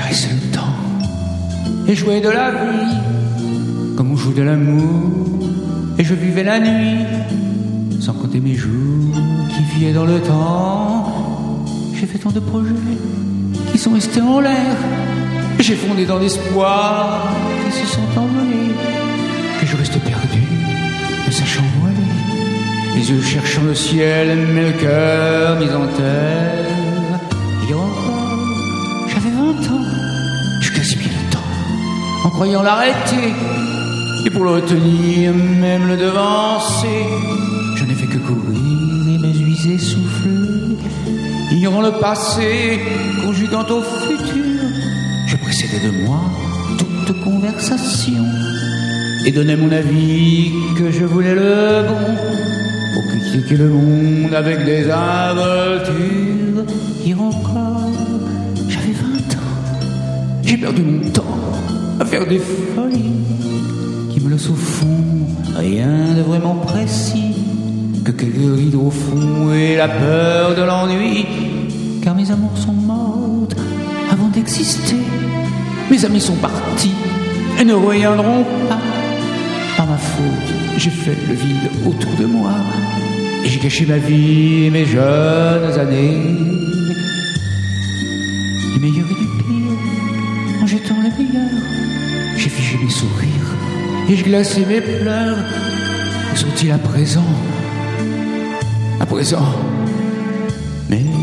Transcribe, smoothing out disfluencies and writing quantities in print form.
caressais le temps et jouais de la vie comme on joue de l'amour. Et je vivais la nuit sans compter mes jours qui filaient dans le temps. J'ai fait tant de projets qui sont restés en l'air. J'ai fondé dans l'espoir qui se sont envolés. Que je reste perdu, ne sachant où aller, les yeux cherchant le ciel, mais le cœur mis en terre. Hier encore, j'avais 20 ans, je gaspillais le temps en croyant l'arrêter. Et pour le retenir, même le devancer, je n'ai fait que courir et mes yeux essoufflés. Ignorant le passé, conjuguant au futur, je précédais de moi toute conversation et donnais mon avis que je voulais le bon pour critiquer le monde avec des involtures. Hier encore, j'avais 20 ans, j'ai perdu mon temps à faire des folies qui me laissent au fond rien de vraiment précis que quelques rides au fond et la peur de l'ennui. Car mes amours sont mortes avant d'exister, mes amis sont partis et ne reviendront pas. Par ma faute, j'ai fait le vide autour de moi et j'ai gâché ma vie et mes jeunes années. Du meilleur et du pire, en jetant le meilleur, j'ai figé mes sourires et je glaçais mes pleurs. Où sont-ils à présent? À présent, mais